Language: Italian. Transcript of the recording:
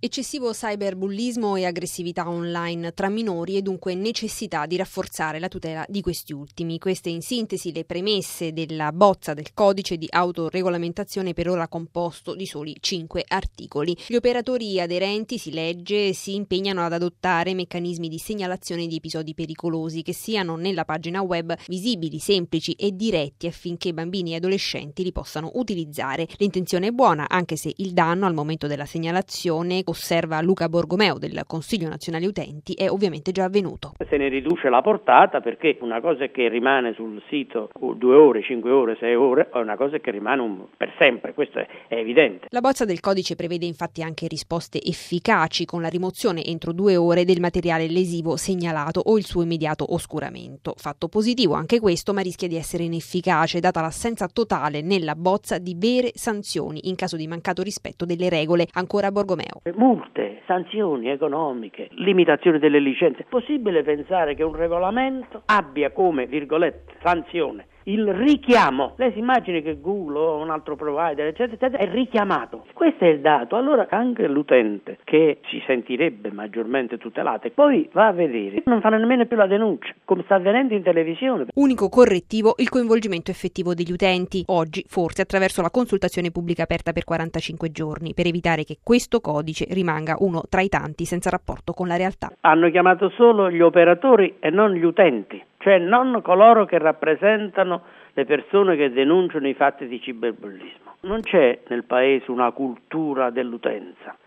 Eccessivo cyberbullismo e aggressività online tra minori e dunque necessità di rafforzare la tutela di questi ultimi. Queste in sintesi le premesse della bozza del codice di autoregolamentazione, per ora composto di soli 5 articoli. Gli operatori aderenti, si legge, si impegnano ad adottare meccanismi di segnalazione di episodi pericolosi che siano nella pagina web visibili, semplici e diretti affinché bambini e adolescenti li possano utilizzare. L'intenzione è buona, anche se il danno al momento della segnalazione, osserva Luca Borgomeo del Consiglio Nazionale Utenti, è ovviamente già avvenuto. Se ne riduce la portata, perché una cosa è che rimane sul sito 2 ore, 5 ore, 6 ore, è una cosa che rimane per sempre, questo è evidente. La bozza del codice prevede infatti anche risposte efficaci con la rimozione entro 2 ore del materiale lesivo segnalato o il suo immediato oscuramento. Fatto positivo anche questo, ma rischia di essere inefficace data l'assenza totale nella bozza di vere sanzioni in caso di mancato rispetto delle regole. Ancora Borgomeo. Multe, sanzioni economiche, limitazione delle licenze. È possibile pensare che un regolamento abbia come, virgolette, sanzione il richiamo? Lei si immagini che Google o un altro provider, eccetera, eccetera, è richiamato. Questo è il dato. Allora anche l'utente, che si sentirebbe maggiormente tutelato, poi va a vedere, non fa nemmeno più la denuncia, come sta avvenendo in televisione. Unico correttivo, il coinvolgimento effettivo degli utenti. Oggi, forse attraverso la consultazione pubblica aperta per 45 giorni, per evitare che questo codice rimanga uno tra i tanti senza rapporto con la realtà. Hanno chiamato solo gli operatori e non gli utenti, cioè non coloro che rappresentano le persone che denunciano i fatti di cyberbullismo. Non c'è nel paese una cultura dell'utenza.